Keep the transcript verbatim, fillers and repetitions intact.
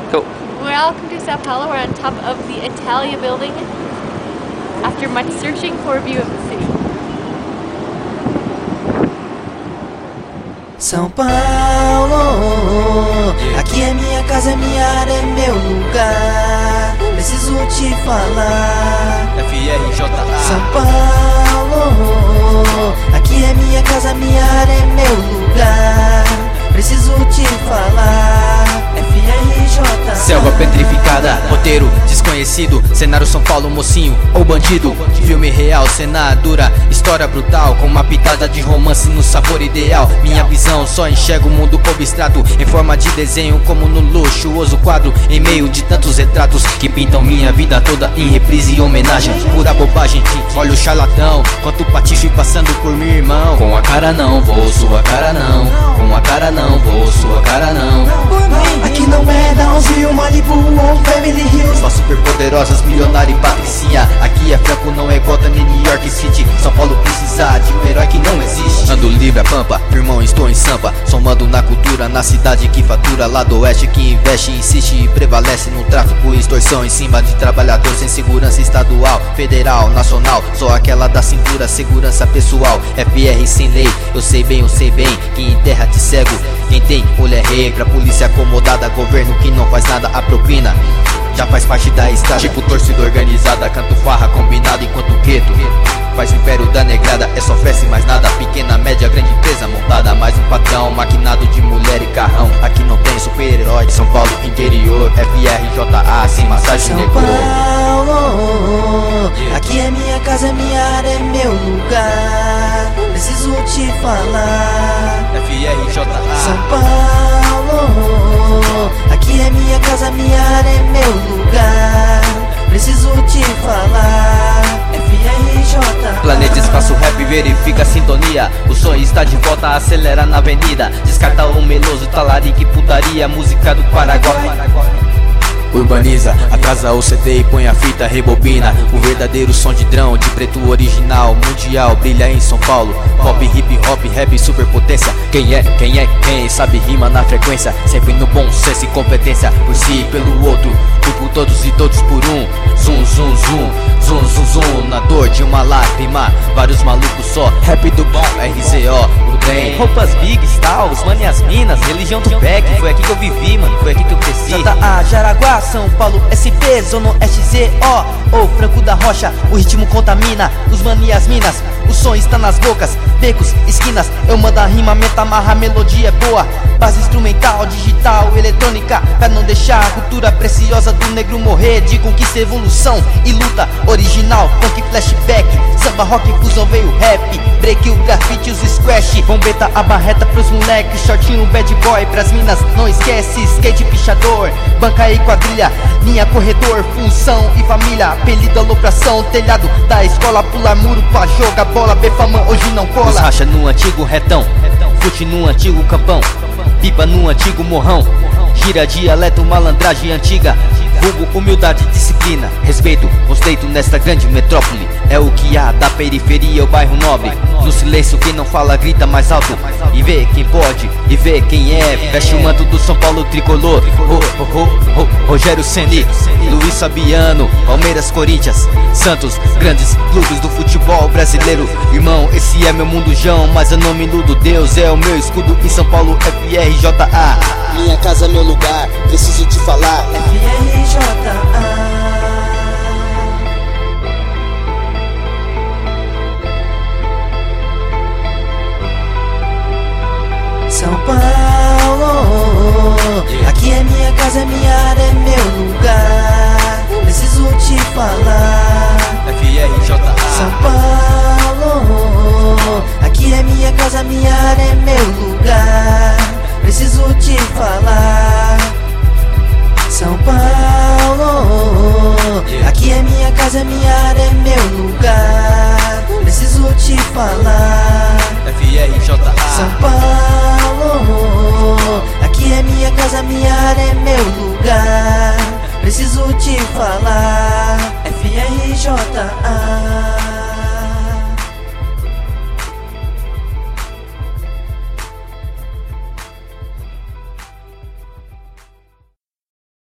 Go. Welcome to Sao Paulo. We're on top of the Italia building after much searching for a view of the city. São Paulo, aqui é minha casa, é minha área, é meu lugar. Preciso te falar. F R J A. São Paulo, aqui é minha casa, minha área, é meu lugar. Preciso te falar. F R J A. Selva petrificada, roteiro desconhecido, cenário São Paulo, mocinho ou bandido. Filme real, cena dura, história brutal, com uma pitada de romance no sabor ideal. Minha visão só enxerga o mundo abstrato, em forma de desenho como no luxuoso quadro, em meio de tantos retratos que pintam minha vida toda em reprise e homenagem. Pura bobagem, olha o charlatão, quanto patife passando por meu irmão. Com a cara não, vou sua cara não. Com a cara não, vou sua cara não. Aqui não é Downsville, Malibu ou Beverly Hills. Só super poderosas, milionária e patricinha. Aqui é franco, não é Gotham nem New York City. São Paulo precisa de um herói que não existe. Ando livre a pampa, irmão, estou em Sampa. Somando na cultura, na cidade que fatura. Lá do oeste que investe, insiste e prevalece no tráfico, extorsão em cima de trabalhador. Sem segurança estadual, federal, nacional. Só aquela da cintura, segurança pessoal. F R sem lei, eu sei bem, eu sei bem. Quem enterra te cego, quem tem olho é regra. Polícia acomodada, governo que não faz nada, a propina já faz parte da estrada. Tipo torcida organizada, canto farra combinado enquanto gueto faz o império da negrada. É só oferece mais nada, pequena, média, grande empresa montada. Mais um patrão, maquinado de mulher e carrão. Aqui não tem super-herói, São Paulo interior. F R J A, sem massagem São negou. Paulo, aqui é minha casa, é minha área, é meu lugar. Preciso te falar. F R J A. São Paulo, aqui é minha casa, minha área, é meu lugar. Preciso te falar. F R J A. Planeta Espaço Rap, verifica a sintonia. O som está de volta, acelera na avenida. Descarta o meloso, talarique, putaria. Música do Paraguai. Urbaniza, atrasa o C D e põe a fita, rebobina. O verdadeiro som de drão, de preto original, mundial, brilha em São Paulo. Pop, hip hop, rap, superpotência. Quem é, quem é, quem sabe rima na frequência. Sempre no bom senso e competência. Por si e pelo outro, tu por todos e todos por um. Zum, zum, zum, zum, zum, zum. Na dor de uma lágrima, vários malucos só. Rap do bom, R Z O, o trem. Roupas big, styles, mano e as minas. Religião do back, foi aqui que eu vivi, mano, foi aqui que eu cresci. J A, Jaraguá, São Paulo, S P, Zono, S Z O, ou Franco da Rocha, o ritmo contamina, os mano e as minas, o som está nas bocas, becos, esquinas, eu mando a rima, meta, amarra, a melodia é boa, base instrumental, digital, eletrônica, pra não deixar a cultura preciosa do negro morrer, de conquista, evolução e luta, original, funk, flashback, samba, rock, fusão, veio rap, break, o grafite, os scratch, bombeta, a barreta pros moleques, shortinho, bad boy, pras minas, não esquece, skate, pichador, banca e quadrilha, linha, corredor, função e família, apelido, alopração, telhado da escola, pular muro pra jogar bola, befamã, hoje não cola. Os racha no antigo retão, fute no antigo campão, pipa no antigo morrão, gira, dialeto, malandragem antiga, vulgo, humildade, disciplina, respeito, conceito nesta grande metrópole. É o que há da periferia, o bairro nobre. No silêncio quem não fala grita mais alto, e vê quem pode, e vê quem é. Veste o manto do São Paulo tricolor. oh, oh, oh, oh, Rogério Ceni, Luiz Fabiano, Palmeiras, Corinthians, Santos, grandes clubes do futebol brasileiro. Irmão, esse é meu mundujão, mas eu não me iludo, Deus é o meu escudo. Em São Paulo, F R J A. Minha casa, meu lugar, preciso te falar. F R J A. São Paulo, aqui é minha casa, é minha área, é meu lugar. Preciso te falar. F R J A. São Paulo, aqui é minha casa, minha área, é meu lugar. Preciso te falar. São Paulo, aqui é minha casa, minha área, é meu lugar. Preciso te falar. F R J A. São Paulo, aqui é minha casa, minha área, é meu lugar. Preciso te falar. F R J A.